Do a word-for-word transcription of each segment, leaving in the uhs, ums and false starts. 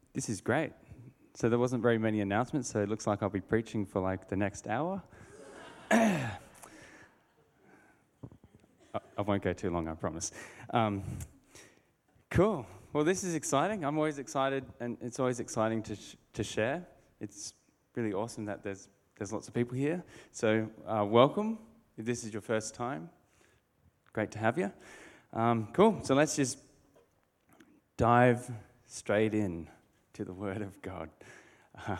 this is great. So there wasn't very many announcements, so it looks like I'll be preaching for like the next hour. I, I won't go too long, I promise. Um, cool. Well, this is exciting. I'm always excited, and it's always exciting to sh- to share. It's really awesome that there's there's lots of people here. So uh, welcome. If this is your first time, great to have you. Um, cool. So let's just dive straight in to the Word of God. Uh,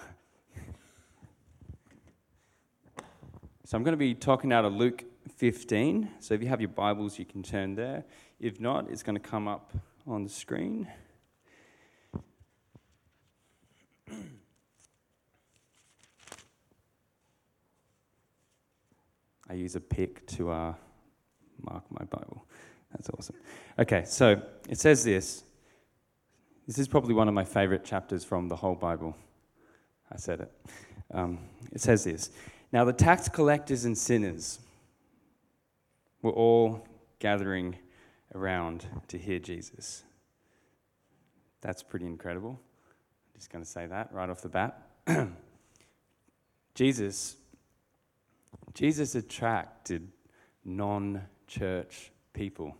so I'm going to be talking out of Luke fifteen. So if you have your Bibles, you can turn there. If not, it's going to come up on the screen. I use a pick to uh, mark my Bible. That's awesome. Okay, so it says this. This is probably one of my favorite chapters from the whole Bible. I said it. Um, it says this. Now the tax collectors and sinners were all gathering around to hear Jesus. That's pretty incredible. I'm just going to say that right off the bat. Jesus, Jesus attracted non-church people.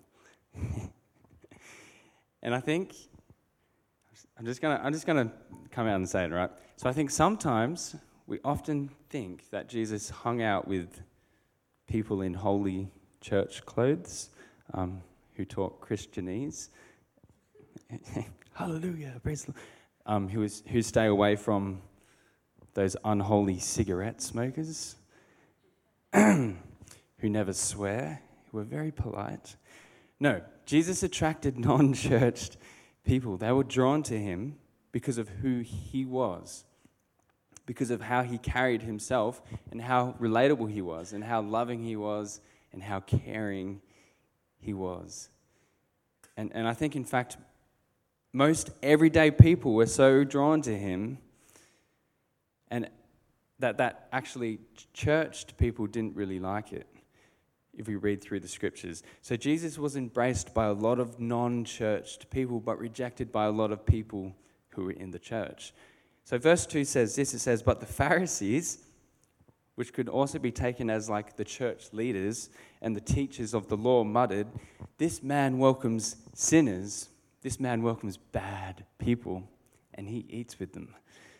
And I think I'm just gonna I'm just gonna come out and say it, right? So I think sometimes we often think that Jesus hung out with people in holy church clothes um, who talk Christianese. Hallelujah, praise the Lord. Um, who is who stay away from those unholy cigarette smokers, who never swear, who are very polite. No, Jesus attracted non-churched people. They were drawn to him because of who he was, because of how he carried himself and how relatable he was and how loving he was and how caring he was. And and I think, in fact, most everyday people were so drawn to him, and that that actually churched people didn't really like it, if we read through the scriptures. So Jesus was embraced by a lot of non-churched people, but rejected by a lot of people who were in the church. So verse two says this, it says, but the Pharisees, which could also be taken as like the church leaders and the teachers of the law, muttered, this man welcomes sinners, this man welcomes bad people, and he eats with them.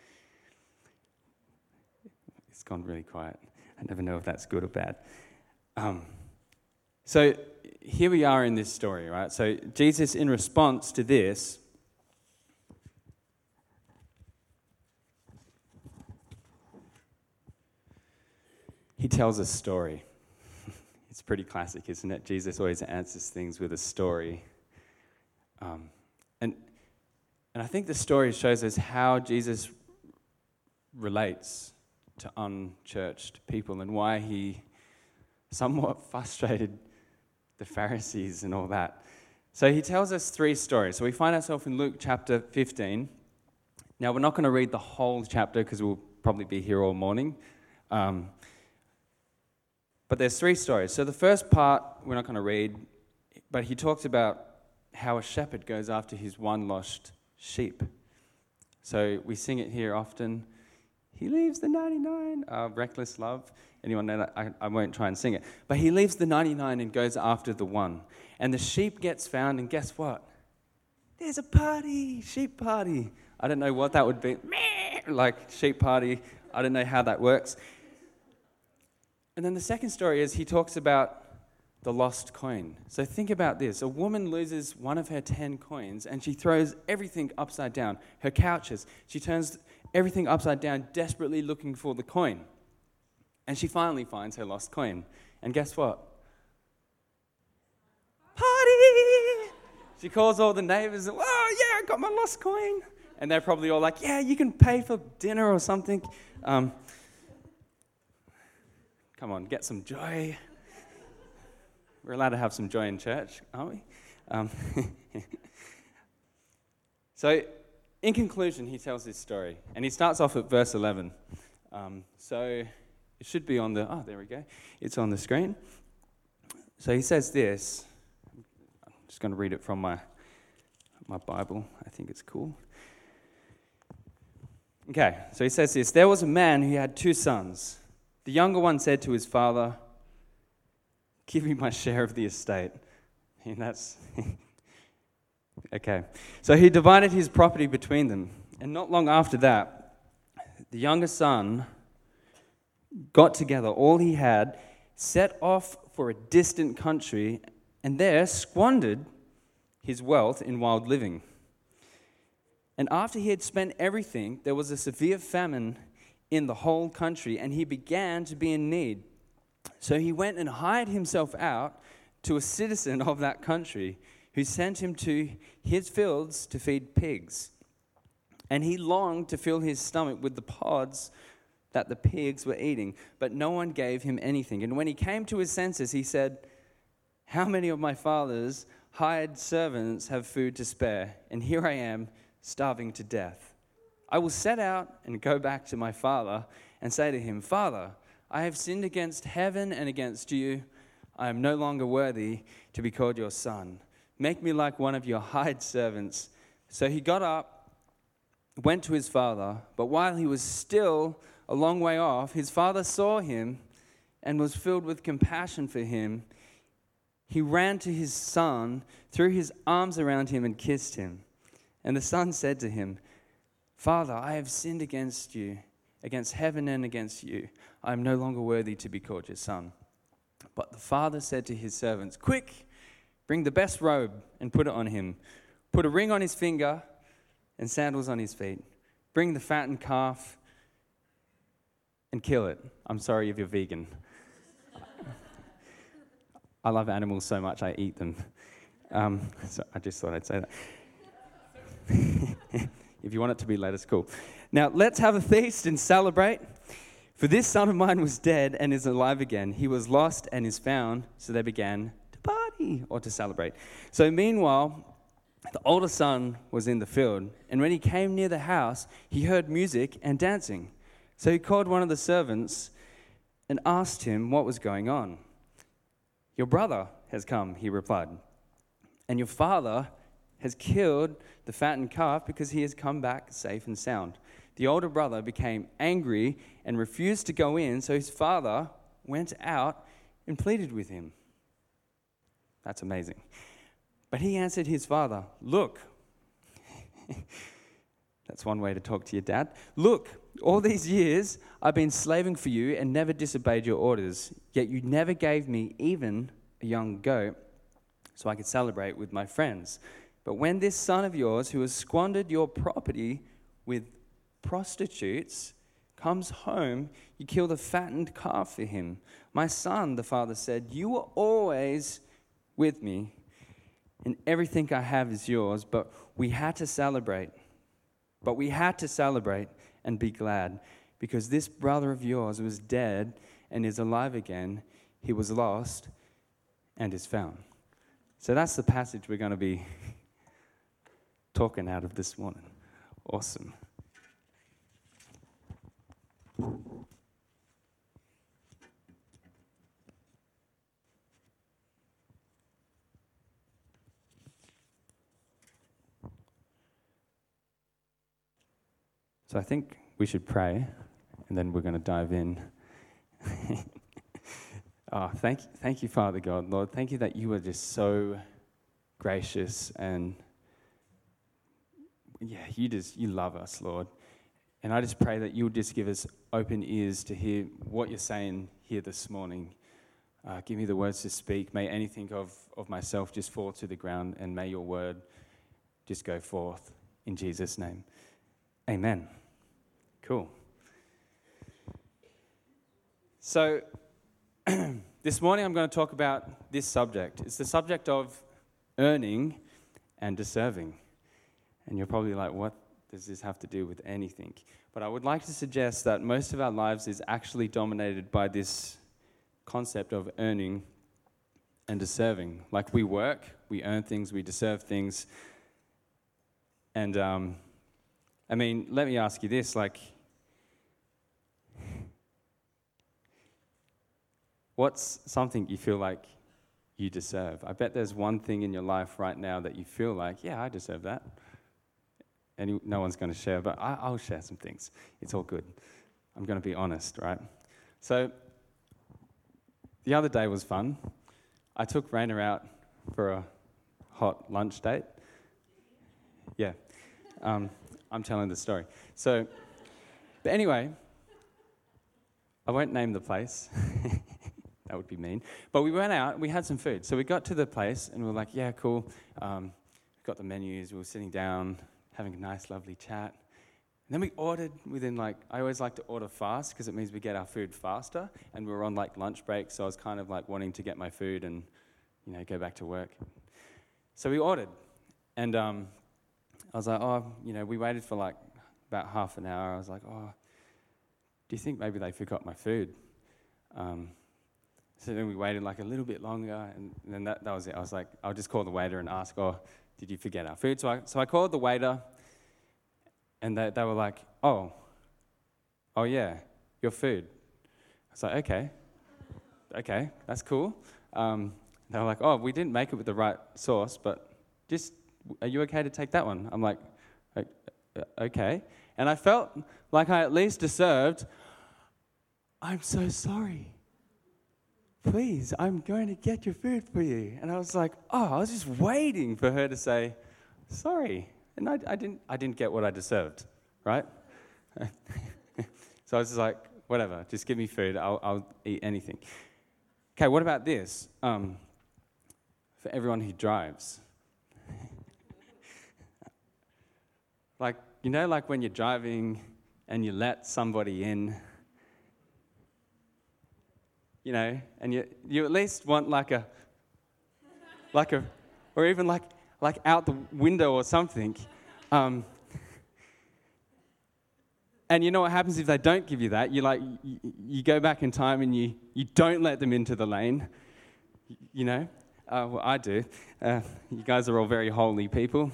It's gone really quiet. I never know if that's good or bad. Um, so here we are in this story, right? So Jesus, in response to this, he tells a story. It's pretty classic, isn't it? Jesus always answers things with a story. Um, and and I think the story shows us how Jesus relates to unchurched people and why he somewhat frustrated the Pharisees and all that. So he tells us three stories. So we find ourselves in Luke chapter fifteen. Now, we're not going to read the whole chapter because we'll probably be here all morning. Um, but there's three stories. So the first part we're not going to read, but he talks about how a shepherd goes after his one lost sheep. So we sing it here often. He leaves the ninety-nine, uh, reckless love. Anyone know that? I, I won't try and sing it. But he leaves the ninety-nine and goes after the one. And the sheep gets found, and guess what? There's a party, sheep party. I don't know what that would be. Like sheep party. I don't know how that works. And then the second story is he talks about the lost coin. So think about this. A woman loses one of her ten coins, and she throws everything upside down. Her couches. She turns everything upside down, desperately looking for the coin. And she finally finds her lost coin. And guess what? Party! She calls all the neighbors, oh, yeah, I got my lost coin. And they're probably all like, yeah, you can pay for dinner or something. Um, come on, get some joy. We're allowed to have some joy in church, aren't we? Um, so, in conclusion, he tells this story. And he starts off at verse eleven. Um, so, it should be on the, oh, there we go. It's on the screen. So he says this. I'm just going to read it from my my Bible. I think it's cool. Okay, so he says this. There was a man who had two sons. The younger one said to his father, "Give me my share of the estate." And that's... okay. So he divided his property between them. And not long after that, the younger son got together all he had, set off for a distant country, and there squandered his wealth in wild living. And after he had spent everything, there was a severe famine in the whole country, and he began to be in need. So he went and hired himself out to a citizen of that country, who sent him to his fields to feed pigs. And he longed to fill his stomach with the pods that the pigs were eating, but no one gave him anything. And when he came to his senses, he said, "How many of my father's hired servants have food to spare? And here I am, starving to death. I will set out and go back to my father and say to him, 'Father, I have sinned against heaven and against you. I am no longer worthy to be called your son. Make me like one of your hired servants.' So he got up, went to his father, but while he was still a long way off, his father saw him and was filled with compassion for him. He ran to his son, threw his arms around him, and kissed him. And the son said to him, 'Father, I have sinned against you, against heaven and against you. I am no longer worthy to be called your son.' But the father said to his servants, 'Quick, bring the best robe and put it on him. Put a ring on his finger and sandals on his feet. Bring the fattened calf and kill it.'" I'm sorry if you're vegan. I love animals so much I eat them. Um, so I just thought I'd say that. If you want it to be lettuce, cool. Now, let's have a feast and celebrate. For this son of mine was dead and is alive again. He was lost and is found. So they began to party or to celebrate. So meanwhile, the older son was in the field. And when he came near the house, he heard music and dancing. So he called one of the servants and asked him what was going on. "Your brother has come," he replied, "and your father has killed the fattened calf because he has come back safe and sound." The older brother became angry and refused to go in, so his father went out and pleaded with him. That's amazing. But he answered his father, "Look," that's one way to talk to your dad, "Look, all these years I've been slaving for you and never disobeyed your orders, yet you never gave me even a young goat so I could celebrate with my friends. But when this son of yours, who has squandered your property with prostitutes, comes home, you kill the fattened calf for him. My son," the father said, "you were always with me, and everything I have is yours, but we had to celebrate. But we had to celebrate and be glad, because this brother of yours was dead and is alive again. He was lost and is found." So that's the passage we're going to be talking out of this morning. Awesome. So I think we should pray, and then we're going to dive in. Oh, thank, thank you, Father God. Lord, thank you that you are just so gracious, and yeah, you just, you love us, Lord. And I just pray that you'll just give us open ears to hear what you're saying here this morning. Uh, give me the words to speak. May anything of, of myself just fall to the ground, and may your word just go forth in Jesus' name. Amen. Cool. So this morning I'm going to talk about this subject. It's the subject of earning and deserving. And you're probably like, what does this have to do with anything? But I would like to suggest that most of our lives is actually dominated by this concept of earning and deserving. Like, we work, we earn things, we deserve things. And um, I mean, let me ask you this, like, what's something you feel like you deserve? I bet there's one thing in your life right now that you feel like, yeah, I deserve that. any, no one's going to share, but I, I'll share some things. It's all good. I'm going to be honest, right? So the other day was fun. I took Raina out for a hot lunch date. Yeah, um, I'm telling the story. So, but anyway, I won't name the place. That would be mean. But we went out, we had some food. So we got to the place and we were like, yeah, cool. Um, got the menus, we were sitting down, having a nice, lovely chat. And then we ordered within like, I always like to order fast because it means we get our food faster. And we were on like lunch break, so I was kind of like wanting to get my food and, you know, go back to work. So we ordered. And um, I was like, oh, you know, we waited for like about half an hour. I was like, oh, do you think maybe they forgot my food? Um, so then we waited like a little bit longer, and then that, that was it. I was like, I'll just call the waiter and ask, oh, did you forget our food? So I, so I called the waiter, and they, they were like, oh, oh yeah, your food. I was like, okay, okay, that's cool. Um, they were like, oh, we didn't make it with the right sauce, but just, are you okay to take that one? I'm like, okay. And I felt like I at least deserved, I'm so sorry. Please, I'm going to get your food for you. And I was like, oh, I was just waiting for her to say, sorry. And I, I didn't I didn't get what I deserved, right? So I was just like, whatever, just give me food. I'll, I'll eat anything. Okay, what about this? Um, for everyone who drives. Like, you know, like when you're driving and you let somebody in, you know, and you you at least want like a, like a, or even like like out the window or something. Um, and you know what happens if they don't give you that? You like you, you go back in time and you you don't let them into the lane. You know, uh, well I do. Uh, you guys are all very holy people.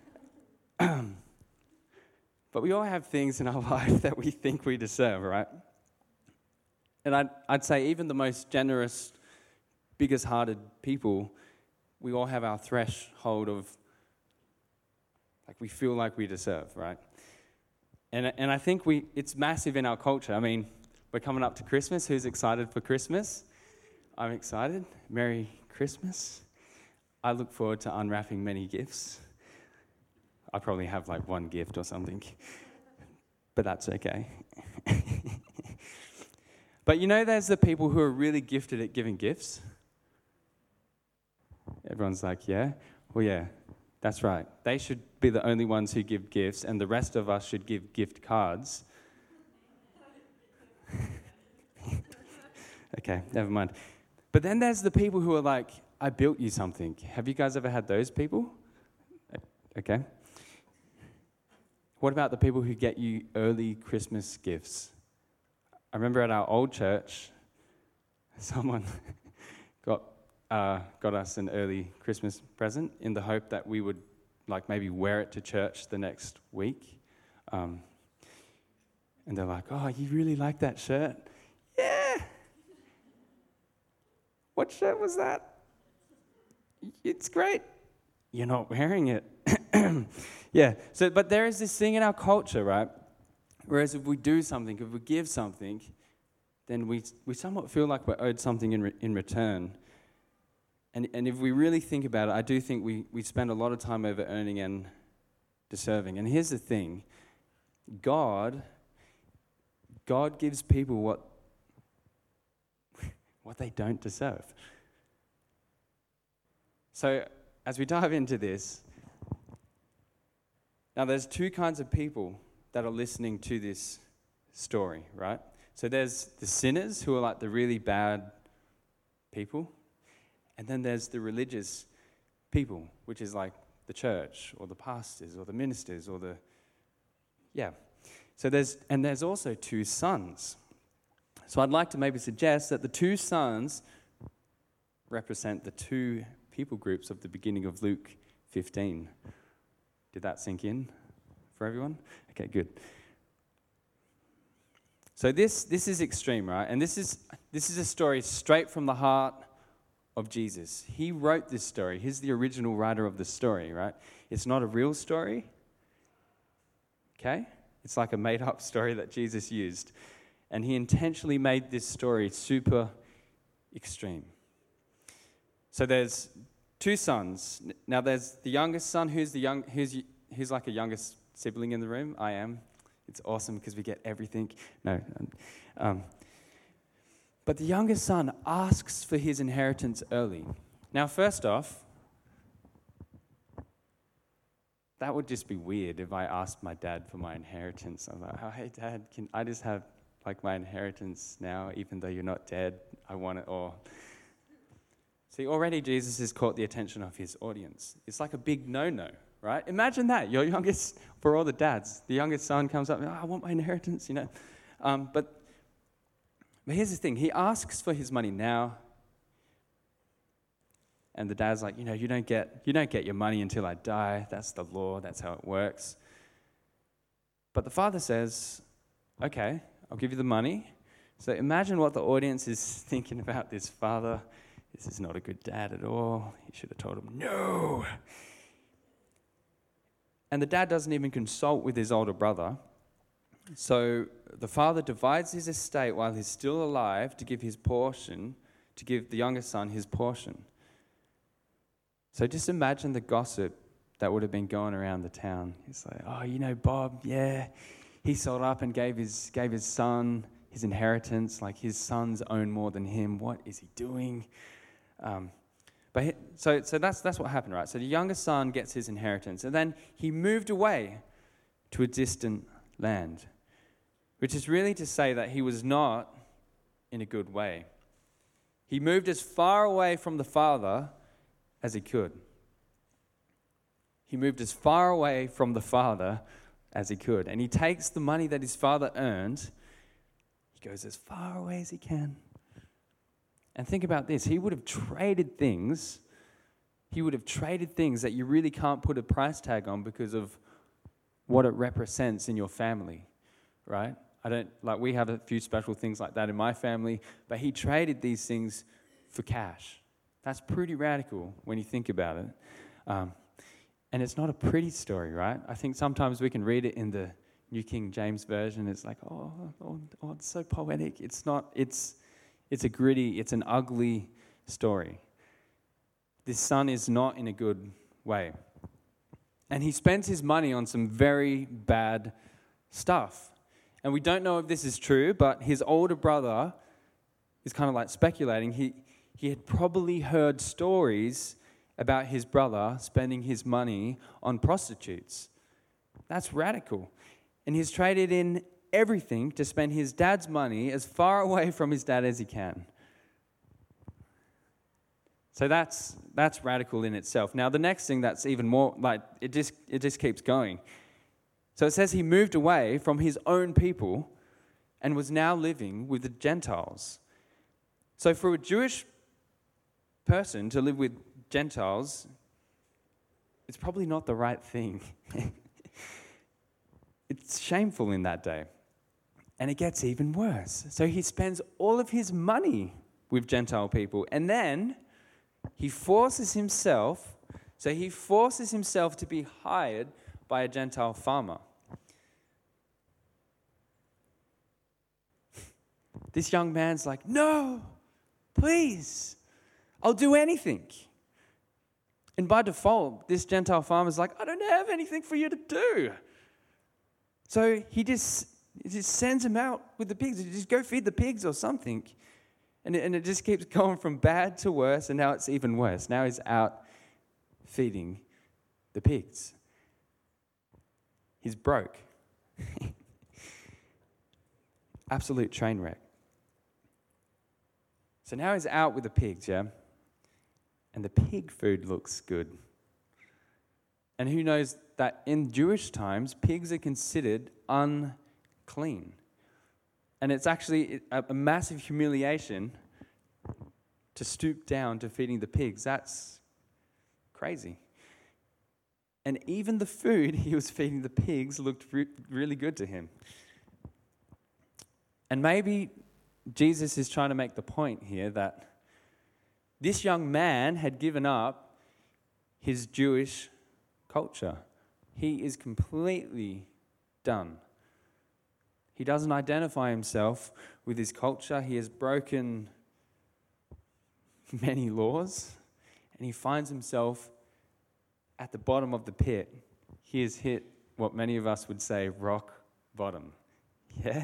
But we all have things in our life that we think we deserve, right? And I'd, I'd say even the most generous, biggest-hearted people, we all have our threshold of, like, we feel like we deserve, right? And and I think we it's massive in our culture. I mean, we're coming up to Christmas. Who's excited for Christmas? I'm excited. Merry Christmas. I look forward to unwrapping many gifts. I probably have, like, one gift or something, but that's okay. But you know, there's the people who are really gifted at giving gifts. Everyone's like, yeah? Well, yeah, that's right. They should be the only ones who give gifts, and the rest of us should give gift cards. Okay, never mind. But then there's the people who are like, I built you something. Have you guys ever had those people? Okay. What about the people who get you early Christmas gifts? I remember at our old church, someone got uh, got us an early Christmas present in the hope that we would, like, maybe wear it to church the next week. Um, and they're like, oh, you really like that shirt? Yeah. What shirt was that? It's great. You're not wearing it. Yeah. So, but there is this thing in our culture, right? Whereas if we do something, if we give something, then we we somewhat feel like we're owed something in re, in return. And and if we really think about it, I do think we, we spend a lot of time over earning and deserving. And here's the thing. God, God gives people what what they don't deserve. So as we dive into this, now there's two kinds of people that are listening to this story, right? So there's the sinners who are like the really bad people, and then there's the religious people, which is like the church or the pastors or the ministers or the, yeah. So there's, and there's also two sons. So I'd like to maybe suggest that the two sons represent the two people groups of the beginning of Luke fifteen. Did that sink in for everyone? Okay, good. So this this is extreme, right? And this is this is a story straight from the heart of Jesus. He wrote this story. He's the original writer of the story, right? It's not a real story. okay? It's like a made-up story that Jesus used. And he intentionally made this story super extreme. So there's two sons. Now there's the youngest son. Who's the young? Who's who's like a youngest sibling in the room? I am. It's awesome because we get everything. No. Um, but the youngest son asks for his inheritance early. Now, first off, that would just be weird if I asked my dad for my inheritance. I'm like, oh, hey, Dad, can I just have like my inheritance now, even though you're not dead? I want it all. See, already Jesus has caught the attention of his audience. It's like a big no-no, right? Imagine that. Your youngest, for all the dads, the youngest son comes up, oh, I want my inheritance, you know. Um, but, but here's the thing. He asks for his money now. And the dad's like, you know, you don't get you don't get your money until I die. That's the law. That's how it works. But the father says, okay, I'll give you the money. So imagine what the audience is thinking about this father. This is not a good dad at all. He should have told him no. And the dad doesn't even consult with his older brother. So the father divides his estate while he's still alive to give his portion, to give the youngest son his portion. So just imagine the gossip that would have been going around the town. He's like, oh, you know, Bob, yeah, he sold up and gave his gave his son his inheritance. Like his sons own more than him. What is he doing? Um, but he, so so that's that's what happened, right? So the youngest son gets his inheritance, and then he moved away to a distant land, which is really to say that he was not in a good way. He moved as far away from the father as he could. He moved as far away from the father as he could. And he takes the money that his father earned, he goes as far away as he can. And think about this. He would have traded things, he would have traded things that you really can't put a price tag on because of what it represents in your family, right? I don't, like we have a few special things like that in my family, but he traded these things for cash. That's pretty radical when you think about it. Um, and it's not a pretty story, right? I think sometimes we can read it in the New King James Version. It's like, oh, oh, oh it's so poetic. It's not, it's, it's a gritty, it's an ugly story. This son is not in a good way. And he spends his money on some very bad stuff. And we don't know if this is true, but his older brother is kind of like speculating. He He had probably heard stories about his brother spending his money on prostitutes. That's radical. And he's traded in everything to spend his dad's money as far away from his dad as he can. So that's that's radical in itself. Now the next thing that's even more, like, it just it just keeps going. So it says he moved away from his own people and was now living with the Gentiles. So for a Jewish person to live with Gentiles, it's probably not the right thing. It's shameful in that day. And it gets even worse. So he spends all of his money with Gentile people, and then he forces himself, so he forces himself to be hired by a Gentile farmer. This young man's like, no, please, I'll do anything. And by default, this Gentile farmer's like, I don't have anything for you to do. So he just, he just sends him out with the pigs. Just go feed the pigs or something. And it, and it just keeps going from bad to worse, and now it's even worse. Now he's out feeding the pigs. He's broke. Absolute train wreck. So now he's out with the pigs, yeah? And the pig food looks good. And who knows that in Jewish times, pigs are considered unclean. And it's actually a, a massive humiliation to stoop down to feeding the pigs. That's crazy. And even the food he was feeding the pigs looked re- really good to him. And maybe Jesus is trying to make the point here that this young man had given up his Jewish culture. He is completely done. He doesn't identify himself with his culture. He has broken many laws, and he finds himself at the bottom of the pit. He has hit what many of us would say rock bottom. Yeah?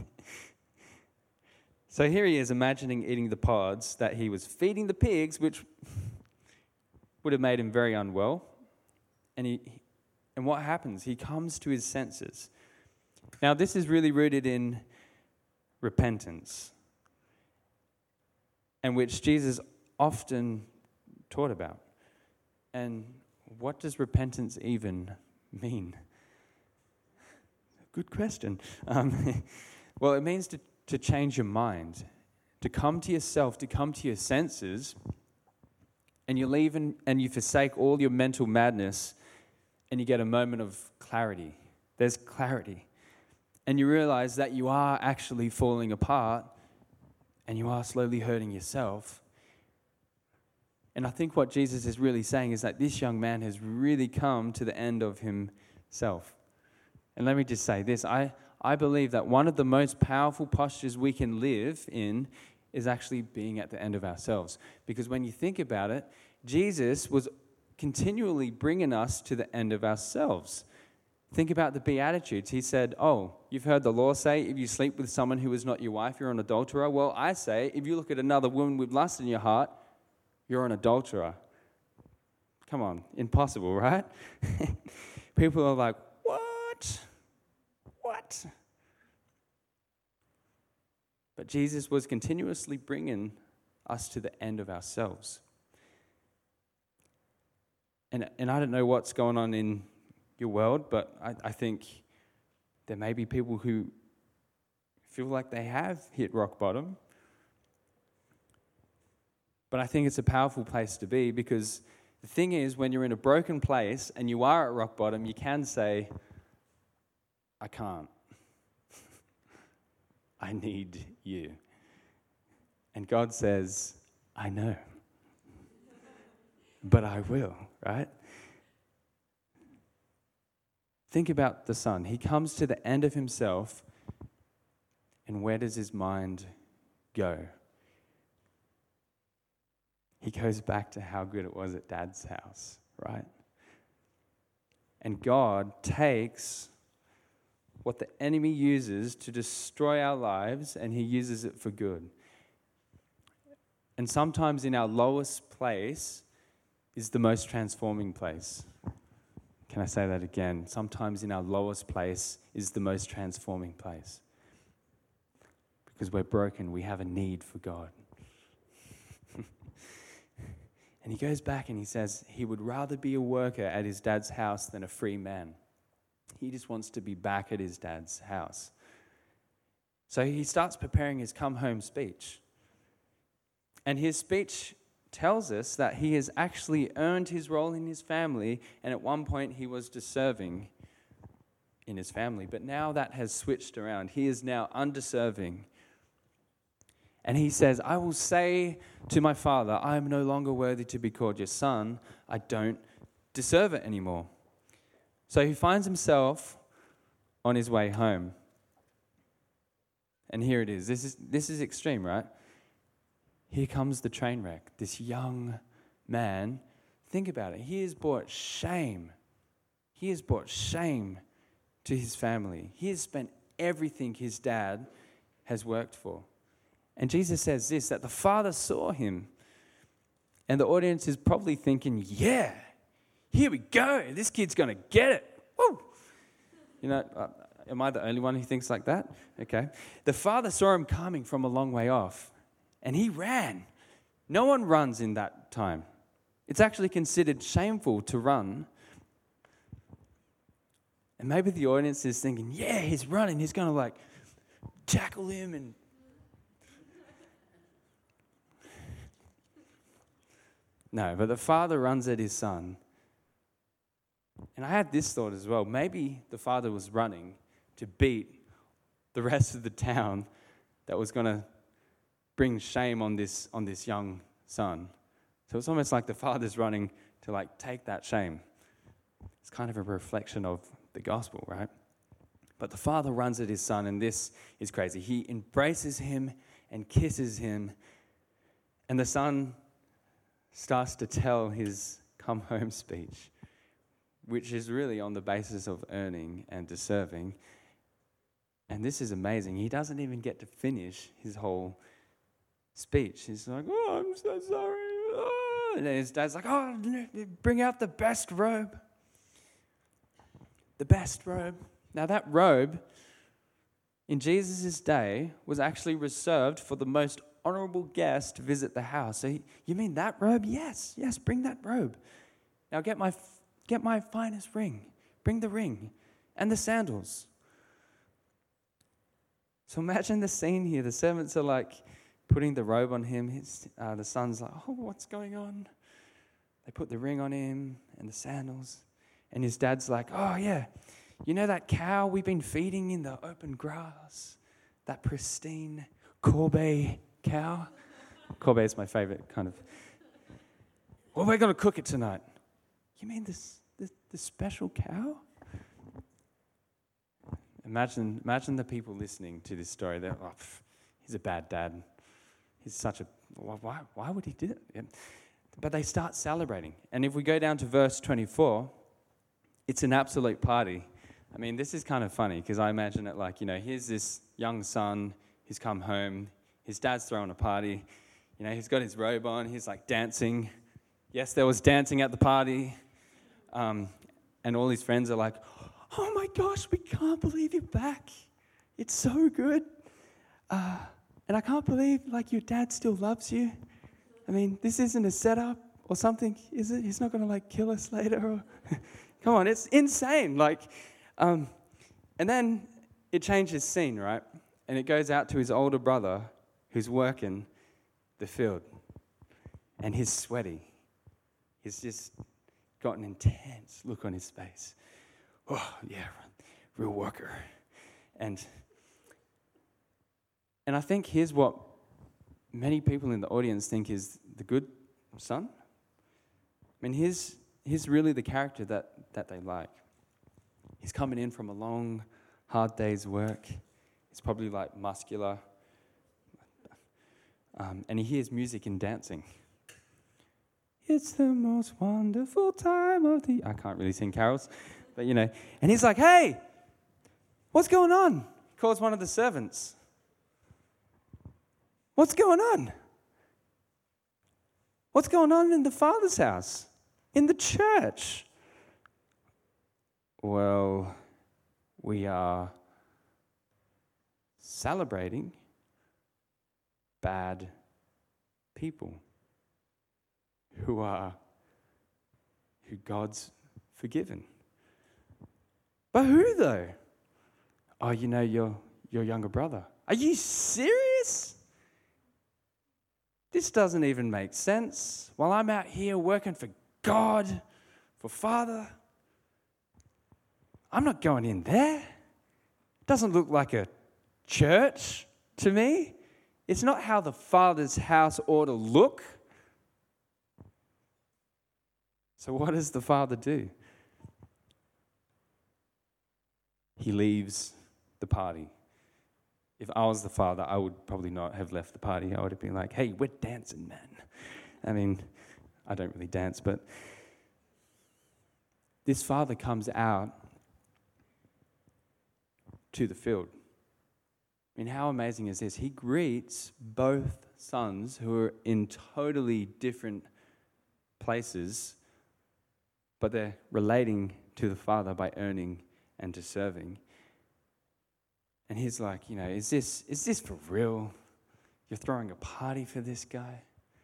So here he is imagining eating the pods that he was feeding the pigs, which would have made him very unwell. And he, and what happens? He comes to his senses. Now, this is really rooted in repentance, and which Jesus often taught about. And what does repentance even mean? Good question. Um, well, it means to, to change your mind, to come to yourself, to come to your senses, and you leave and, and you forsake all your mental madness, and you get a moment of clarity. There's clarity. And you realize that you are actually falling apart, and you are slowly hurting yourself. And I think what Jesus is really saying is that this young man has really come to the end of himself. And let me just say this. I, I believe that one of the most powerful postures we can live in is actually being at the end of ourselves. Because when you think about it, Jesus was continually bringing us to the end of ourselves. Think about the Beatitudes. He said, oh, you've heard the law say, if you sleep with someone who is not your wife, you're an adulterer. Well, I say, if you look at another woman with lust in your heart, you're an adulterer. Come on, impossible, right? People are like, what? What? But Jesus was continuously bringing us to the end of ourselves. And, and I don't know what's going on in your world, but I, I think there may be people who feel like they have hit rock bottom. But I think it's a powerful place to be, because the thing is, when you're in a broken place and you are at rock bottom, you can say, I can't. I need you. And God says, I know. But I will, right? Think about the son. He comes to the end of himself, and where does his mind go? He goes back to how good it was at Dad's house, right? And God takes what the enemy uses to destroy our lives, and he uses it for good. And sometimes in our lowest place is the most transforming place. Can I say that again? Sometimes in our lowest place is the most transforming place. Because we're broken, we have a need for God. And he goes back and he says he would rather be a worker at his dad's house than a free man. He just wants to be back at his dad's house. So he starts preparing his come home speech. And his speech tells us that he has actually earned his role in his family, and at one point he was deserving in his family. But now that has switched around. He is now undeserving. And he says, I will say to my father, I am no longer worthy to be called your son. I don't deserve it anymore. So he finds himself on his way home. And here it is. This is this is extreme, right? Here comes the train wreck. This young man, think about it. He has brought shame. He has brought shame to his family. He has spent everything his dad has worked for. And Jesus says this, that the Father saw him. And the audience is probably thinking, yeah, here we go. This kid's going to get it. Woo! You know, uh, am I the only one who thinks like that? Okay. The Father saw him coming from a long way off, and he ran. No one runs in that time. It's actually considered shameful to run. And maybe the audience is thinking, yeah, he's running. He's going to like tackle him and no, but the father runs at his son. And I had this thought as well. Maybe the father was running to beat the rest of the town that was going to bring shame on this on this young son. So it's almost like the father's running to like take that shame. It's kind of a reflection of the gospel, right? But the father runs at his son, and this is crazy. He embraces him and kisses him, and the son starts to tell his come home speech, which is really on the basis of earning and deserving. And this is amazing. He doesn't even get to finish his whole speech. He's like, oh, I'm so sorry. Oh. And his dad's like, oh, bring out the best robe. The best robe. Now that robe in Jesus' day was actually reserved for the most honorable guest to visit the house. So he, you mean that robe? Yes, yes, bring that robe. Now get my get my finest ring. Bring the ring and the sandals. So imagine the scene here. The servants are like putting the robe on him. His, uh, the son's like, oh, what's going on? They put the ring on him and the sandals. And his dad's like, oh, yeah, you know that cow we've been feeding in the open grass? That pristine Corbe cow? Corbe is my favorite kind of. Well, we're going to cook it tonight. You mean this, this, this special cow? Imagine, imagine the people listening to this story. They're, oh, pff, he's a bad dad. He's such a, why, why would he do that? Yeah. But they start celebrating. And if we go down to verse twenty-four, it's an absolute party. I mean, this is kind of funny because I imagine it like, you know, here's this young son who's come home. His dad's throwing a party. You know, he's got his robe on. He's like dancing. Yes, there was dancing at the party. Um, and all his friends are like, oh my gosh, we can't believe you're back. It's so good. Uh, and I can't believe, like, your dad still loves you. I mean, this isn't a setup or something, is it? He's not going to, like, kill us later. Or come on, it's insane. Like, um, and then it changes scene, right? And it goes out to his older brother who's working the field. And he's sweaty. He's just got an intense look on his face. Oh, yeah, real worker. And and I think here's what many people in the audience think is the good son. I mean, here's, here's really the character that, that they like. He's coming in from a long, hard day's work. He's probably like muscular. Um, and he hears music and dancing. It's the most wonderful time of the... I can't really sing carols. But, you know, and he's like, hey, what's going on? He calls one of the servants. What's going on? What's going on in the Father's house? In the church? Well, we are celebrating bad people who are, who God's forgiven. But who, though? Oh, you know, your your younger brother. Are you serious? This doesn't even make sense. While I'm out here working for God, for Father, I'm not going in there. It doesn't look like a church to me. It's not how the Father's house ought to look. So what does the Father do? He leaves the party. If I was the father, I would probably not have left the party. I would have been like, hey, we're dancing, man. I mean, I don't really dance, but this father comes out to the field. I mean, how amazing is this? He greets both sons who are in totally different places, but they're relating to the father by earning and to serving. And he's like, you know, is this is this for real? You're throwing a party for this guy?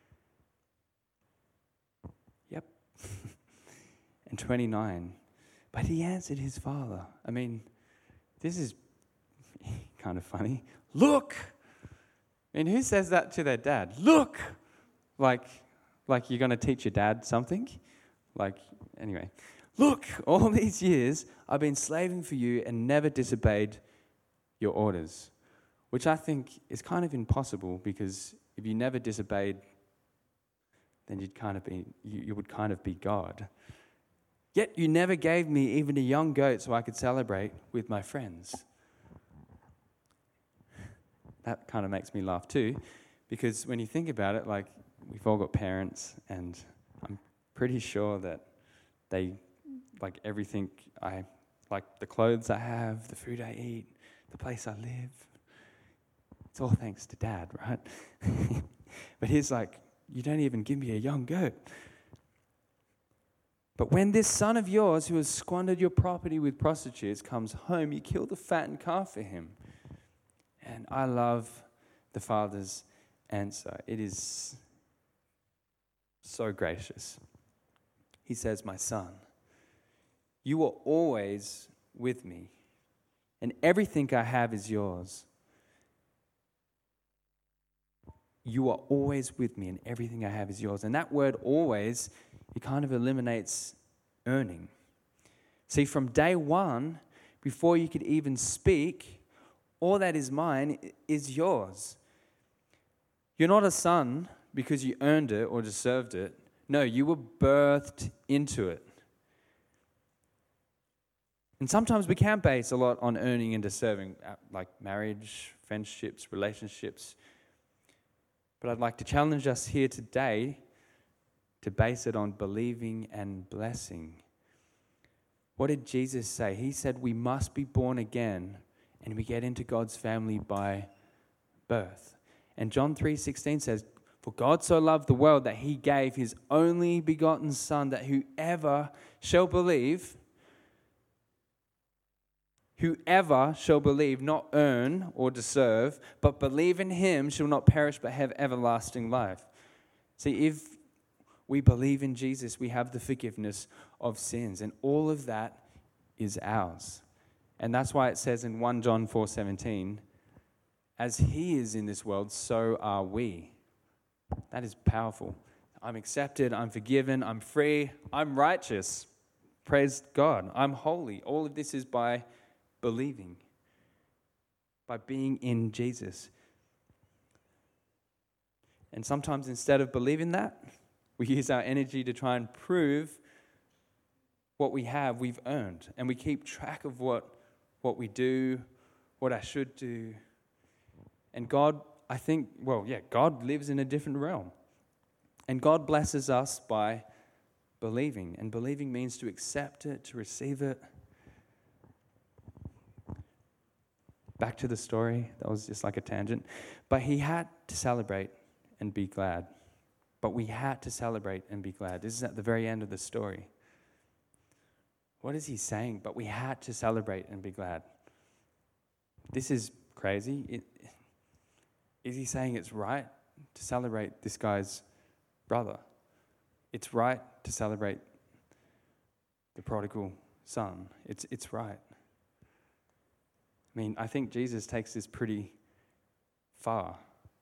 Yep. And twenty-nine. But he answered his father. I mean, this is kind of funny. Look! I mean, who says that to their dad? Look! Like, like you're going to teach your dad something? Like, anyway. Look, all these years I've been slaving for you and never disobeyed your orders, which I think is kind of impossible because if you never disobeyed, then you'd kind of be you, you would kind of be God. Yet you never gave me even a young goat so I could celebrate with my friends. that kind of makes me laugh too, because when you think about it, like, we've all got parents, and I'm pretty sure that they, like, everything I, like the clothes I have, the food I eat, the place I live, it's all thanks to Dad, right? But he's like, you don't even give me a young goat. But when this son of yours who has squandered your property with prostitutes comes home, you kill the fattened calf for him. And I love the father's answer. It is so gracious. He says, my son, you are always with me, and everything I have is yours. You are always with me, and everything I have is yours. And that word always, it kind of eliminates earning. See, from day one, before you could even speak, all that is mine is yours. You're not a son because you earned it or deserved it. No, you were birthed into it. And sometimes we can base a lot on earning and deserving, like marriage, friendships, relationships. But I'd like to challenge us here today to base it on believing and blessing. What did Jesus say? He said we must be born again, and we get into God's family by birth. And John three sixteen says, for God so loved the world that he gave his only begotten Son, that whoever shall believe, whoever shall believe, not earn or deserve, but believe in him shall not perish but have everlasting life. See, if we believe in Jesus, we have the forgiveness of sins, and all of that is ours. And that's why it says in First John four seventeen, as he is in this world, so are we. That is powerful. I'm accepted, I'm forgiven, I'm free, I'm righteous. Praise God. I'm holy. All of this is by believing, by being in Jesus. And sometimes instead of believing that, we use our energy to try and prove what we have, we've earned. And we keep track of what, what we do, what I should do. And God, I think, well, yeah, God lives in a different realm. And God blesses us by believing. And believing means to accept it, to receive it. Back to the story. That was just like a tangent. But he had to celebrate and be glad. But we had to celebrate and be glad. This is at the very end of the story. What is he saying? But we had to celebrate and be glad. This is crazy. It, is he saying it's right to celebrate this guy's brother? It's right to celebrate the prodigal son. It's it's right. I mean, I think Jesus takes this pretty far.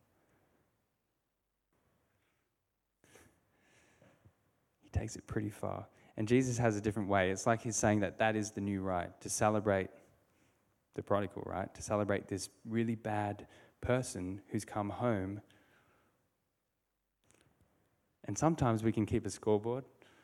He takes it pretty far. And Jesus has a different way. It's like he's saying that that is the new right, to celebrate the prodigal, right? To celebrate this really bad person who's come home. And sometimes we can keep a scoreboard.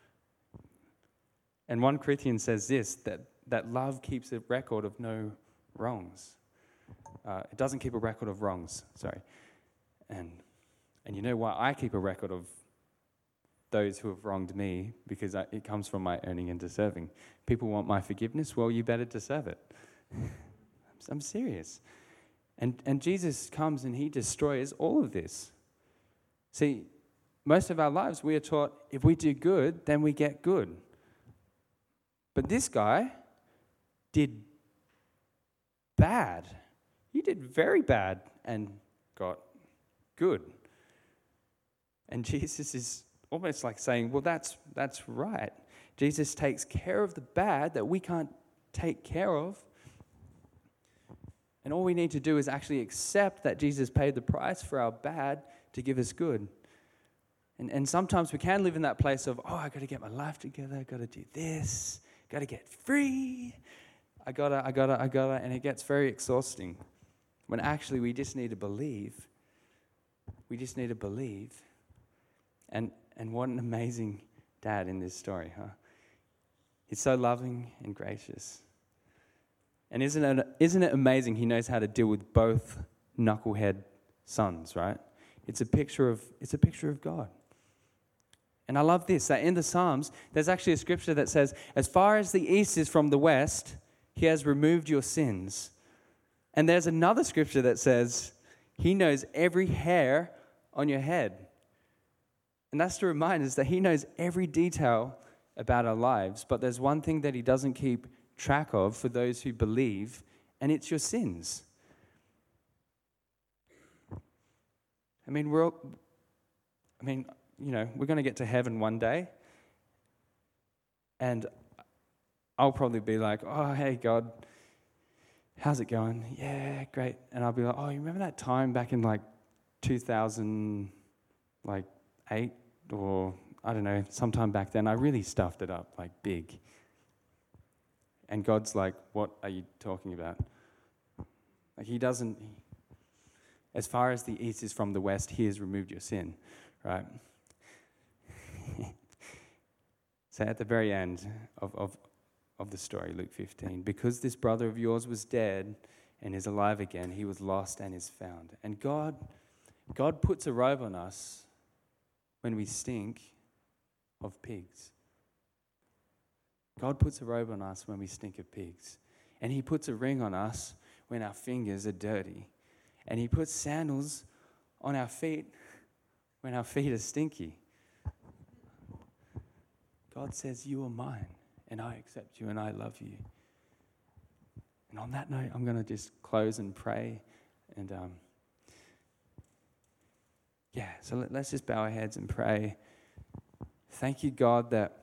And First Corinthians says this, that, that love keeps a record of no wrongs. Uh, it doesn't keep a record of wrongs, sorry. And and you know why I keep a record of those who have wronged me? Because I, it comes from my earning and deserving. People want my forgiveness, well, you better deserve it. I'm serious. And and Jesus comes and he destroys all of this. See, most of our lives we are taught if we do good, then we get good. But this guy did bad. He did very bad and got good. And Jesus is almost like saying, well, that's that's right. Jesus takes care of the bad that we can't take care of. And all we need to do is actually accept that Jesus paid the price for our bad to give us good. And and sometimes we can live in that place of, oh, I got to get my life together, I got to do this, got to get free, I got to, I got to, I got to, and it gets very exhausting. When actually we just need to believe. We just need to believe. And and what an amazing dad in this story, huh? He's so loving and gracious. And isn't it, isn't it amazing he knows how to deal with both knucklehead sons, right? It's a picture of it's a picture of God. And I love this, that in the Psalms, there's actually a scripture that says, as far as the east is from the west, he has removed your sins. And there's another scripture that says, he knows every hair on your head. And that's to remind us that he knows every detail about our lives, but there's one thing that he doesn't keep track of for those who believe, and it's your sins. I mean, we're all, I mean, you know, we're going to get to heaven one day, and I'll probably be like, oh, hey, God, how's it going? Yeah, great. And I'll be like, oh, you remember that time back in like two thousand eight or I don't know, sometime back then, I really stuffed it up like big. And God's like, what are you talking about? Like he doesn't, as far as the east is from the west, he has removed your sin, right? So at the very end of, of, of the story, Luke fifteen, because this brother of yours was dead and is alive again, he was lost and is found. And God, God puts a robe on us when we stink of pigs. God puts a robe on us when we stink of pigs. And he puts a ring on us when our fingers are dirty. And he puts sandals on our feet when our feet are stinky. God says, you are mine, and I accept you, and I love you. And on that note, I'm going to just close and pray. And um, yeah, so let, let's just bow our heads and pray. Thank you, God, that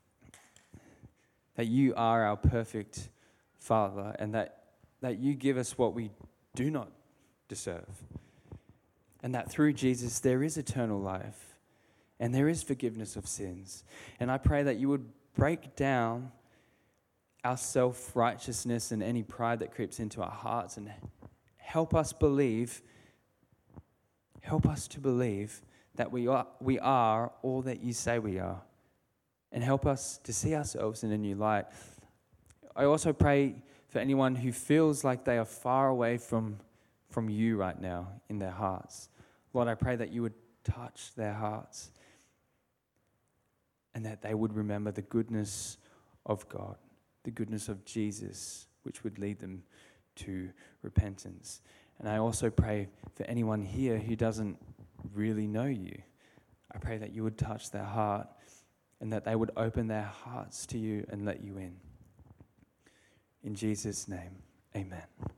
that you are our perfect Father, and that, that you give us what we do not deserve. And that through Jesus there is eternal life, and there is forgiveness of sins. And I pray that you would break down our self-righteousness and any pride that creeps into our hearts, and help us believe, help us to believe that we are, we are all that you say we are. And help us to see ourselves in a new light. I also pray for anyone who feels like they are far away from, from you right now in their hearts. Lord, I pray that you would touch their hearts and that they would remember the goodness of God, the goodness of Jesus, which would lead them to repentance. And I also pray for anyone here who doesn't really know you. I pray that you would touch their heart and that they would open their hearts to you and let you in. In Jesus' name, amen.